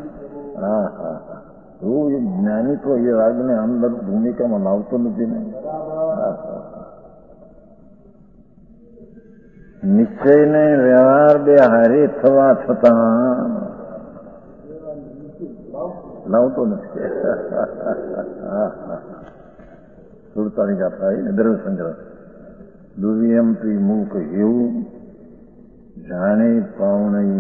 S1: એ જ્ઞાની તો એ રાગને અંદર ભૂમિકામાં લાવતો નથી ને. નિશ્ચયને વ્યવહાર બે હારે થવા છતાં લાવતો નથી. 47 ગાથા દ્રવ્ય સંગ્રહ. દુર્યમથી મૂક એવું જાણે પાવણી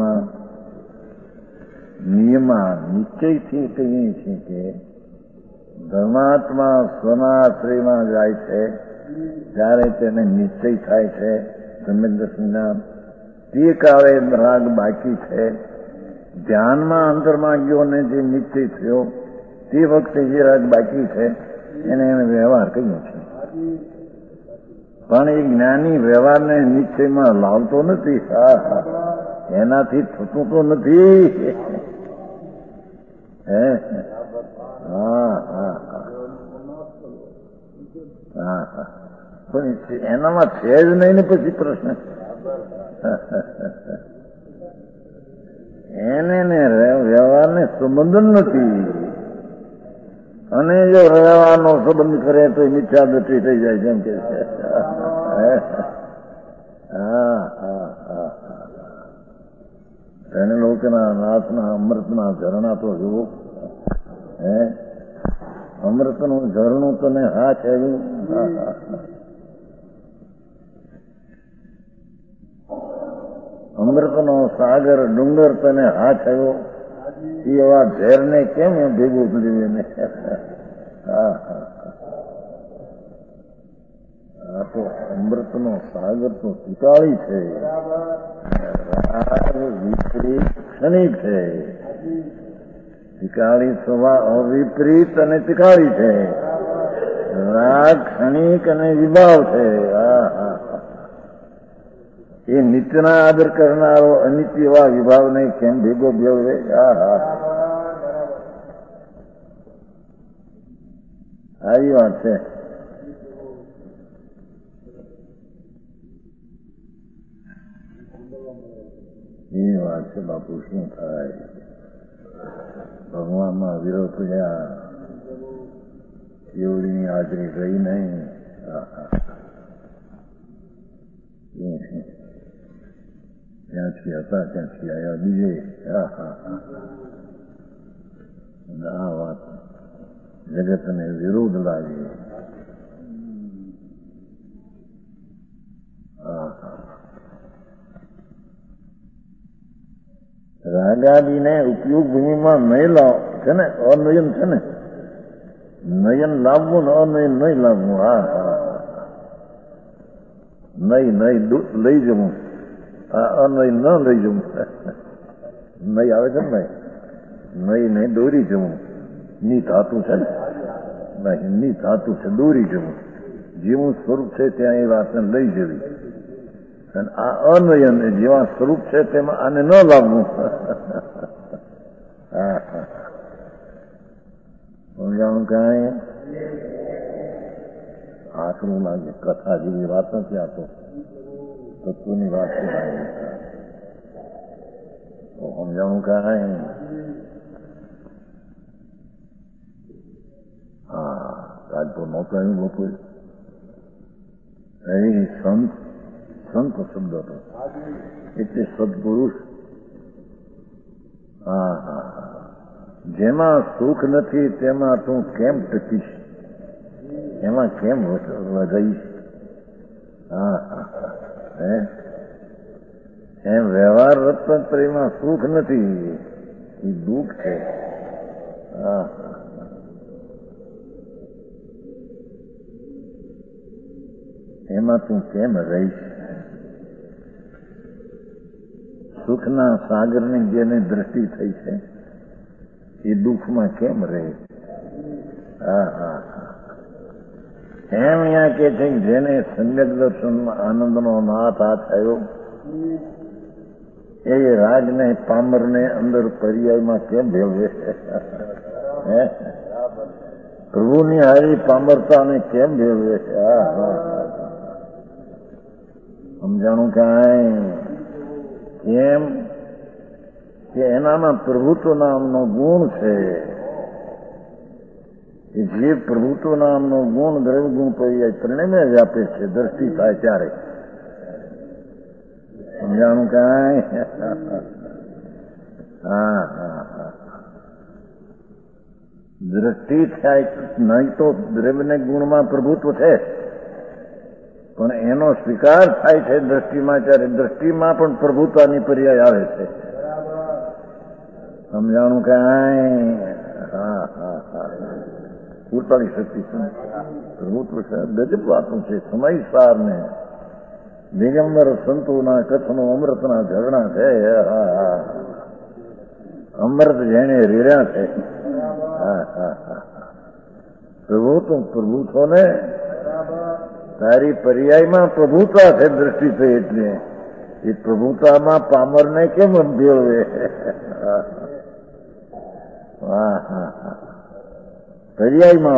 S1: નિયમા નિશ્ચયથી કહીએ છીએ કે ધર્માત્મા સ્વનાશ્રયમાં જાય છે ત્યારે તેને નિશ્ચય થાય છે. સમ્યક તે કાળે રાગ બાકી છે. ધ્યાનમાં અંતરમાં ગયો ને જે નિશ્ચય થયો તે વખતે જે રાગ બાકી છે એને વ્યવહાર કહ્યો છે. પણ એ જ્ઞાની વ્યવહારને નિશ્ચયમાં લાવતો નથી. એનાથી થતું તો નથી. પણ એનામાં છે જ નહીં ને પછી પ્રશ્ન. એને વ્યવહારને સંબંધ નથી. અને જો રહેવાનો સંબંધ કરે તો મિથ્યા દ્રષ્ટિ થઈ જાય છે એમ કે છે. હા હા હા એને લોકોના નાથના અમૃતના ઝરણા તો જુઓ. હે અમૃતનું ઝરણું તને હાથ આવ્યું. અમૃતનો સાગર ડુંગર તને હાથ આવ્યો. એવા ઝેરને કેમ એમ ભેગું કર્યું એને. આ તો અમૃતનો સાગર તો ટીકાળી છે. વિપરીત ક્ષણિક છે. ટીકાળી સ્વભાવ અવિપરીત અને ટીકાળી છે. રાગ ક્ષણિક અને વિભાવ છે. એ નિત્યના આદર કરનારો અનિત્ય એવા વિભાવને કેમ ભેગો ભેળવે. આવી વાત છે. એ વાત છે બાપુ. શું થાય ભગવાનમાં વિરોધ થયા. કેવડીની હાજરી રહી નહીં. ત્યાંથી હતા ત્યાંથી આવ્યા બીજે. આ વાત જગતને વિરોધ લાગે. રાગાદીને ઉપયોગ ભૂમિમાં નહીં લાવ છે ને. અનયન છે ને. નયન લાવવું ને અનયન નહીં લાવવું. નહીં લઈ જવું. અનય ન લઈ જવું. નહીં આવે છે ને. નહીં ને દોરી જવું. ની ધાતુ છે ને. નહીં ની ધાતુ છે દોરી જવું. જેવું સ્વરૂપ છે ત્યાં એ વાતને લઈ જવી. અને આ અનયન જેવા સ્વરૂપ છે તેમાં આને ન લાવવું. સમજાણું કાંઈ આકરું લાગે. કથા જેવી વાત નથી. આ તો તત્વની વાત છે. સમજાણું કાંઈ. આજ તો નોકરાયું બપોરે. સંત શબ્દ હતો એટલે સદપુરુષ. જેમાં સુખ નથી તેમાં તું કેમ ટકીશ. એમાં કેમ રહીશ. એમ વ્યવહાર રત્નત્રયમાં સુખ નથી. એ દુઃખ છે. એમાં તું કેમ રહીશ. સુખના સાગરની જેને દ્રષ્ટિ થઈ છે એ દુઃખમાં કેમ રહે. એમ અહીંયા કે છે જેને સમ્યક દર્શનમાં આનંદનો નાથ હાથ આવ્યો એ રાજને પામરને અંદર પર્યાયમાં કેમ ભેળવે. પ્રભુની હારી પામરતાને કેમ ભેળવે. સમજાણું કાંઈ. કેમ કે એનામાં પ્રભુત્વ નામનો ગુણ છે. જે પ્રભુત્વ નામનો ગુણ દ્રવ્ય ગુણ પર્યાય ત્રણેયને વ્યાપે છે. દ્રષ્ટિ થાય ત્યારે. સમજાણું કાંઈ. દ્રષ્ટિ થાય નહીં તો દ્રવ્યને ગુણમાં પ્રભુત્વ છે પણ એનો સ્વીકાર થાય છે દ્રષ્ટિમાં ત્યારે દ્રષ્ટિમાં પણ પ્રભુત્વની પર્યાય આવે છે. સમજાણું કાંઈ. ઉતારી શક્તિ છે પ્રભુત્વ છે. ગજબ વાતું છે. સમયસાર ને દિગંબર સંતોના કથનો અમૃતના ઝરણા છે. અમૃત જેને રેડ્યા છે. પ્રભુત્વ ને તારી પર્યાયમાં પ્રભુતા છે. દ્રષ્ટિ થઈ એટલે એ પ્રભુતામાં પામરને કેમ ભેળવે. પર્યાયમાં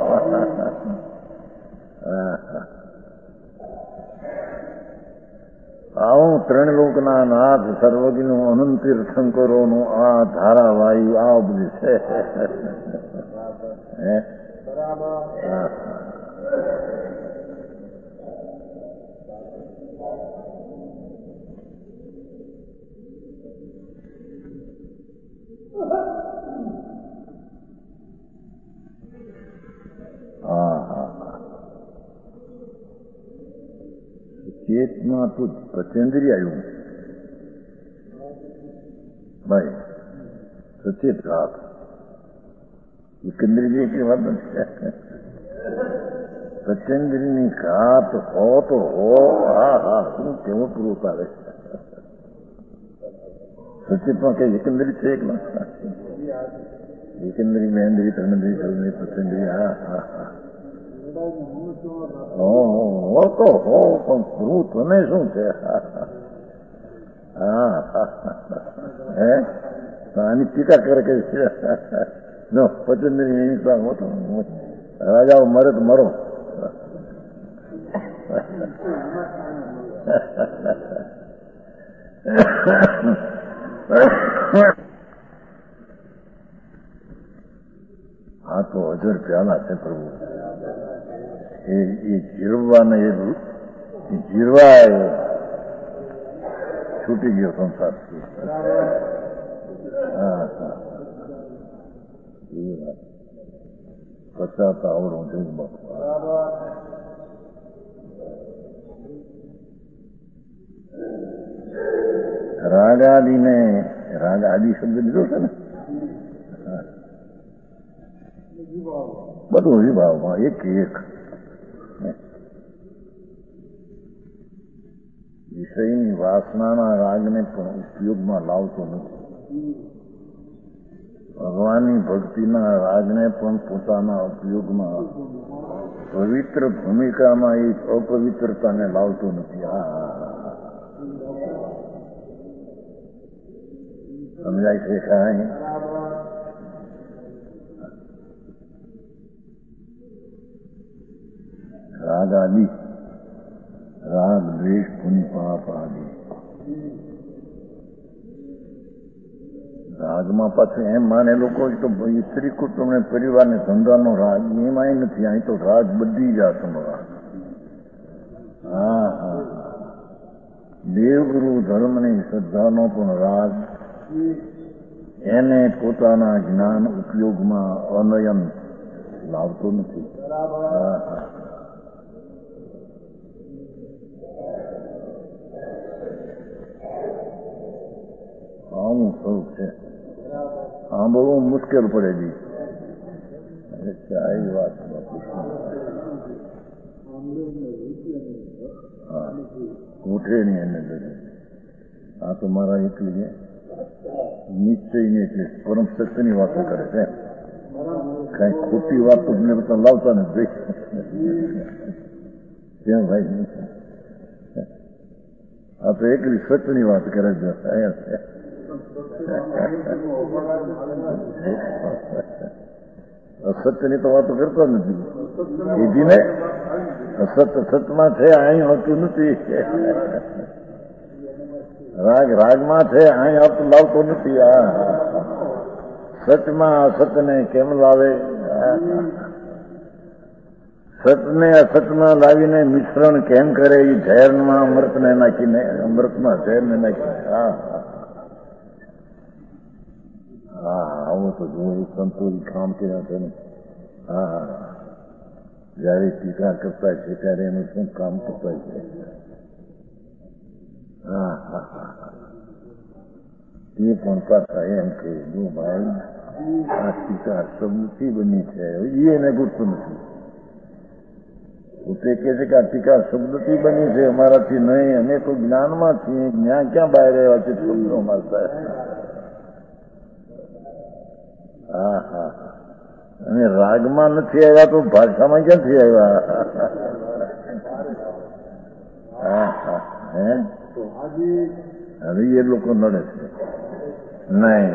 S1: આવું ત્રણ લોકના નાથ સર્વજ્ઞનું અનંત તીર્થંકરોનું આ ધારાવાયુ આ બધું છે. હે ચેતમાં તો પચેન્દ્રિય આવ્યું ભાઈ, સચેત રાત એકંદરી જે વાત નથી. સચેન્દ્રની ઘાત હો તો હો, હા હા શું કેવું પૂરું આવે. સચેતમાં કઈ એકંદરી છે કે એકંદરી મહેન્દ્રી ત્રણેન્દ્રી સર્વેન્દ્રી પચેન્દ્રી, હા હા હા હો તો હો, પણ પૂરું તને શું છે. હા હે આની ટીકા કરે કે નો પચેન્દ્રી હિંસા મોટો રાજાઓ મરે તો મરો. આ તો હજર પ્યાલા છે પ્રભુ, એ જીરવાને એ જીરવા છૂટી ગયો સંસારથી. હા હા એ વાત પચાતા આવડું જોઈ બાપુ. રાગાદિને રાગ આદિ શબ્દ લીધો છે ને, બધું વિભાવમાં એક એક વિષયની વાસનાના રાગને પણ ઉપયોગમાં લાવતો નથી. ભગવાનની ભક્તિના રાગને પણ પોતાના ઉપયોગમાં પવિત્ર ભૂમિકામાં એ અપવિત્રતાને લાવતો નથી. સમજાય છે કાંઈ? રાગ આદિ, રાગ દ્વેષ પુણ્ય પાપ આદિ. રાગમાં પાછું એમ માને લોકો તો સ્ત્રી કુટુંબ ને પરિવારને ધંધાનો રાગ એમાં નથી. અહીં તો રાગ બધી જાતનો રાગ. હા હા દેવગુરુ ધર્મની શ્રદ્ધાનો પણ રાગ, એને પોતાના જ્ઞાન ઉપયોગમાં અનયન લાવતો નથી. હા હા આવું સ્વરૂપ છે. આ બહુ મુશ્કેલ પડેલી એ વાત. હા ઉઠે નહીં એને બધે. આ તો મારા એટલી છે નિશ્ચયની, એટલે પરમ સત્યની વાતો કરે છે. કઈ ખોટી વાતો બધા લાવતા નથી. કેમ ભાઈ? આ તો એકલી સત્યની વાત કરે છે. અસત્યની તો વાતો કરતો નથી. કીધીને અસત્ય સતમાં છે, અહીં હોતું નથી. રાગ રાગમાં છે, અહીં આવતું લાવતો નથી. સતમાં અસતને કેમ લાવે? સતને અસતમાં લાવીને મિશ્રણ કેમ કરે? એ ઝેરમાં અમૃતને નાખીને, અમૃતમાં ઝેરને નાખીને. હા આવું તો જોયું સંતોષી કામ કર્યા છે ને. હા જયારે ટીકા કરતા છે ત્યારે એનું શું કામ કરતા છે. હા એ પણ પાછા એમ કે જો ભાઈ આ ટીકા શબ્દથી બની છે, એને ગુટતું નથી. પોતે કે છે કે આ ટીકા શબ્દથી બની છે, અમારાથી નહીં. અમે તો જ્ઞાનમાં છીએ. જ્ઞાન ક્યાં બહાર રહ્યા છે શબ્દો મારતા? હા હા અને રાગમાં નથી આવ્યા તો ભાષામાં ક્યાંથી આવ્યા? હા હા હે હવે એ લોકો નડે છે. નહીં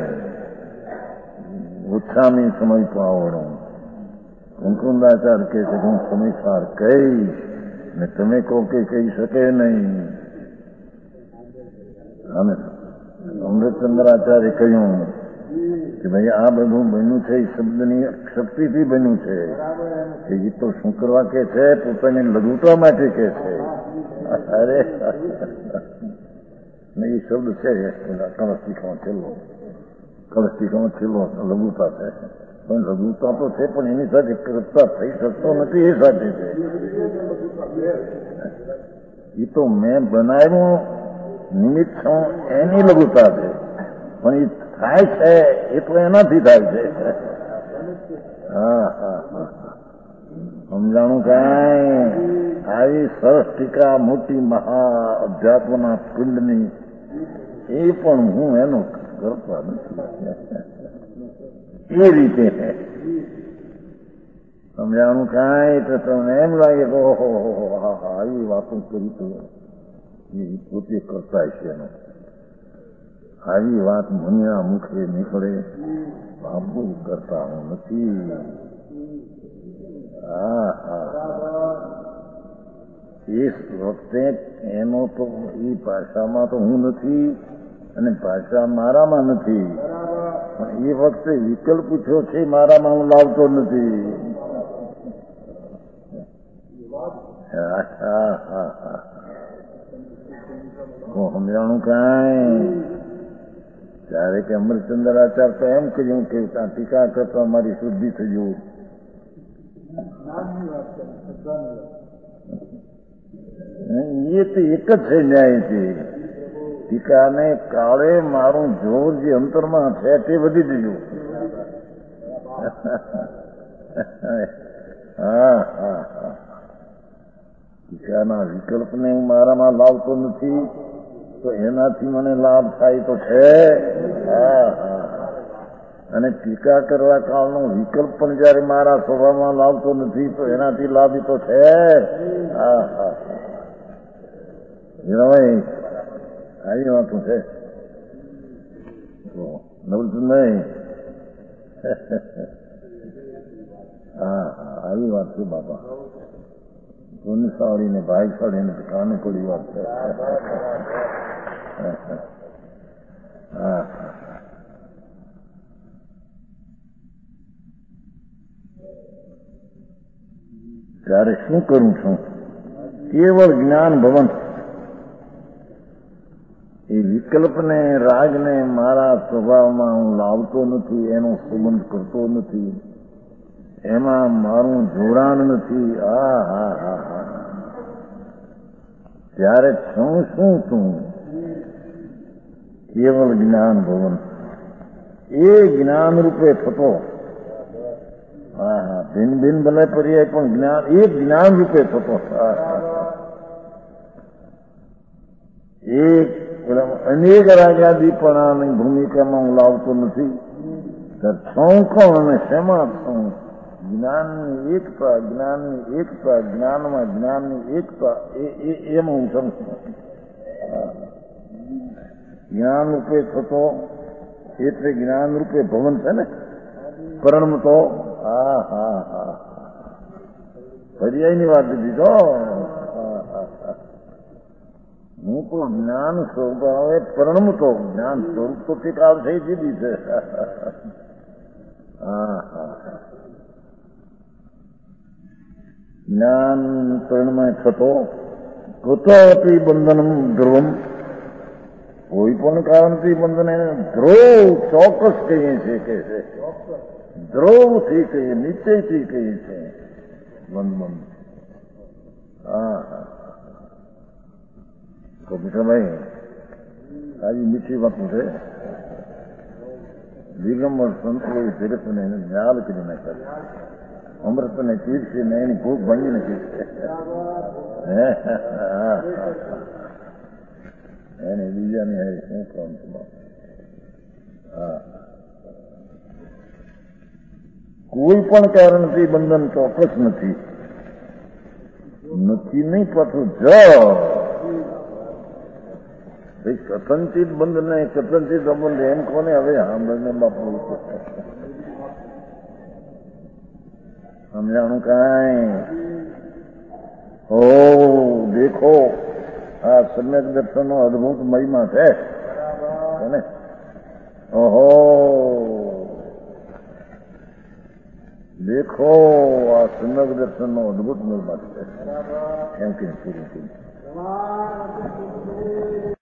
S1: ઓછાની સમય પાવડો. મુકુંદાચાર કહે છે હું સમયસાર કહીશ ને તમે કહો કે કહી શકે નહીં. અને અમૃતચંદ્રાચાર્ય કહ્યું કે ભાઈ આ બધું બન્યું છે એ શબ્દની શક્તિથી બન્યું છે. એ તો શું કરવા કે છે? પોતાની લઘુતા માટે કે છે. અરે એ શબ્દ છે કળસ્ટિકામાં છેલ્લો લઘુતા છે. પણ લઘુતા તો છે, પણ એની સાથે કરતા થઈ શકતો નથી. એ સાથે છે એ તો મેં બનાવ્યું નિમિત્ત છું એની લઘુતા છે, પણ એ થાય છે એ તો એનાથી થાય છે. હા હા હા સમજાણું કાંઈ? આવી સરસ ટીકા મોટી મહા અધ્યાત્મના પિંડની એ પણ હું એનો કરતા નથી એ રીતે. સમજાણું કાંઈ? તો તમને એમ લાગે કે ઓહો આવી વાતો કરી તો એ પોતે કરતા છે. આવી વાત મુનિના મુખે નીકળે, બાપુ કરતા હું નથી. એ વખતે એનો તો એ ભાષામાં તો હું નથી અને ભાષા મારામાં નથી, પણ એ વખતે વિકલ્પ પૂછ્યો છે મારામાં હું લાવતો નથી. સમજાણું કાંઈ? ત્યારે કે અમરચંદ્રાચાર તો એમ કહ્યું કે ટીકા કરતા મારી શુદ્ધિ થઈ જવું. એ તો એક જ છે ન્યાયથી. ટીકાને કાળે મારું જોર જે અંતરમાં છે તે વધી જયું. ટીકાના વિકલ્પને હું મારામાં લાવતો નથી, તો એનાથી મને લાભ થાય તો છે. અને ટીકા કરવા કાળનો વિકલ્પ પણ જયારે મારા સ્વભાવમાં લાવતો નથી, તો એનાથી લાભી તો છે. આવી વાતું છે નવલતું નહીં. આવી વાત છે બાપા. સોનસાળી ને ભાઈસાળી ને કાને પડી વાત છે. ત્યારે શું કરું છું? કેવળ જ્ઞાન ભવન. એ વિકલ્પને રાગને મારા સ્વભાવમાં હું લાવતો નથી, એનો સંબંધ કરતો નથી, એમાં મારું જોડાણ નથી. ત્યારે શું તું કેવલ જ્ઞાન ભવન. એ જ્ઞાન રૂપે થતો. ભિન્ન ભિન્ન ભલે પર્યાય પણ જ્ઞાન એ જ્ઞાન રૂપે થતો. એક અનેક રાગાદીપણાની ભૂમિકામાં હું લાવતો નથી. છું કોણ અને શેમાં છું? જ્ઞાનની એકતા, જ્ઞાનની એકતા, જ્ઞાનમાં જ્ઞાનની એકતા, એમાં હું સમજું. જ્ઞાન રૂપે થતો એટલે જ્ઞાન રૂપે ભવન છે ને. પરણમતો પર્યાયની વાત દીધો. હું તો જ્ઞાન સ્વભાવે પરણમતો. જ્ઞાન સ્વરૂપ તો ટીકાવ થઈ દીધી છે. જ્ઞાન પરિણમય થતો કુતોપી બંધનમ ધ્રુવમ. કોઈ પણ કારણથી બંધન એને ધ્રુવ ચોક્કસ કહીએ છીએ કે છે. ધ્રુવથી કહીએ, નિશ્ચયથી કહીએ છે બંધન. તો ભાઈ આવી મીઠી વાતું છે. દિગંબર સંતો તીર્થને એને ન્યાલ કરી નાખ્યા. અમૃતને પીરસીને એની ભૂખ ભાંગી નાખી છે. એને બીજાની હારે શું કામ છે? કોઈ પણ કારણથી બંધન ચોક્કસ નથી. નહીં પાછું કથનચિત બંધ ને કથનચિત અબંધ એમ કોને હવે સાંભળને બાપુ સમજાણું કાંઈ? દેખો આ સમ્યક દર્શનનો અદભુત મહિમા છે ને. ઓહો દેખો આ સમ્યક દર્શનનો અદભુત મહિમા છે. Thank you.